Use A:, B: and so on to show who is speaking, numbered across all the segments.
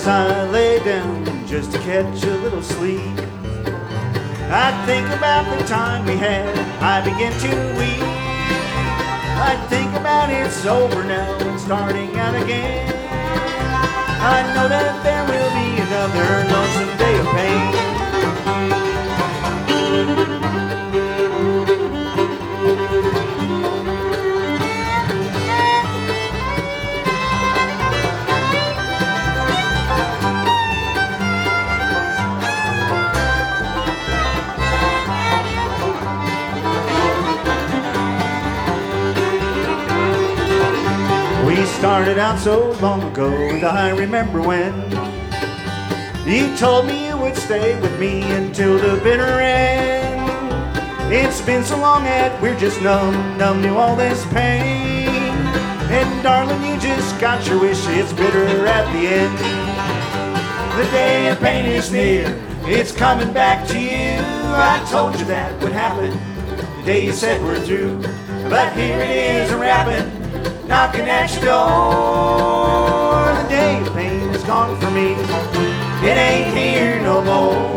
A: I lay down just to catch a little sleep, I think about the time we had, I begin to weep. I think about it's over now and starting out again. I know that there will be another lonesome day of pain. We started out so long ago, and I remember when you told me you would stay with me until the bitter end. It's been so long that we're just numb to all this pain. And darling, you just got your wish, it's bitter at the end. The day of pain is near, it's coming back to you. I told you that would happen the day you said we're through. But here it is a-rapping, knocking at your door. The day of pain is gone for me, it ain't here no more.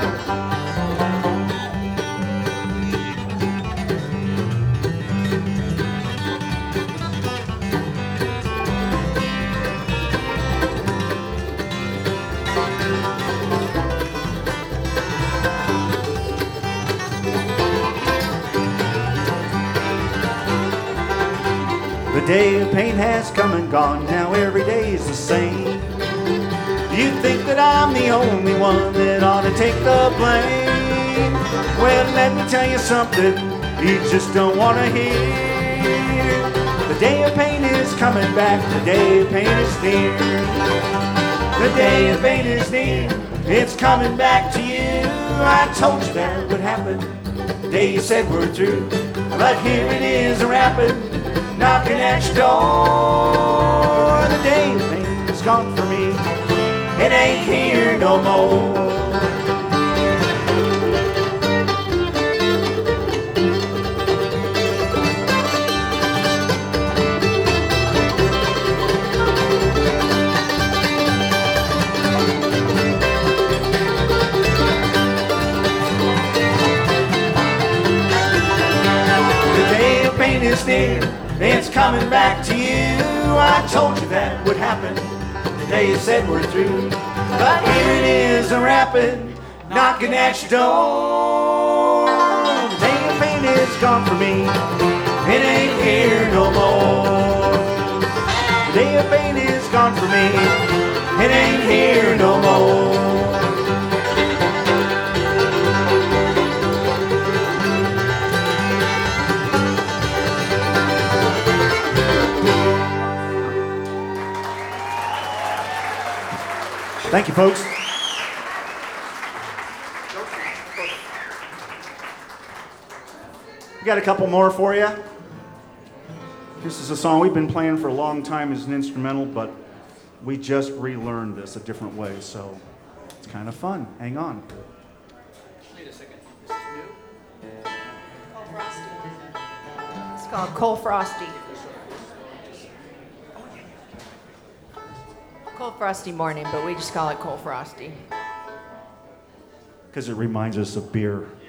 A: The day of pain has come and gone, now every day is the same. You think that I'm the only one that ought to take the blame. Well, let me tell you something you just don't want to hear. The day of pain is coming back, the day of pain is near. The day of pain is near, it's coming back to you. I told you that would happen the day you said we're through. But here it is a-rapping, knocking at your door. The day of pain is gone for me, it ain't here no more. The day of pain is near, it's coming back to you. I told you that would happen the day you said we're through. But here it is a-rapping, knocking at your door. The day of pain is gone for me, it ain't here no more. The day of pain is gone for me, it ain't here no more. Thank you, folks. We got a couple more for you. This is a song we've been playing for a long time as an instrumental, but we just relearned this a different way, so it's kind of fun. Hang on.
B: Wait a second. This is new?
C: Cole Frosty. It's called Cole Frosty. Cold Frosty Morning, but we just call it Cole Frosty.
A: Because it reminds us of beer.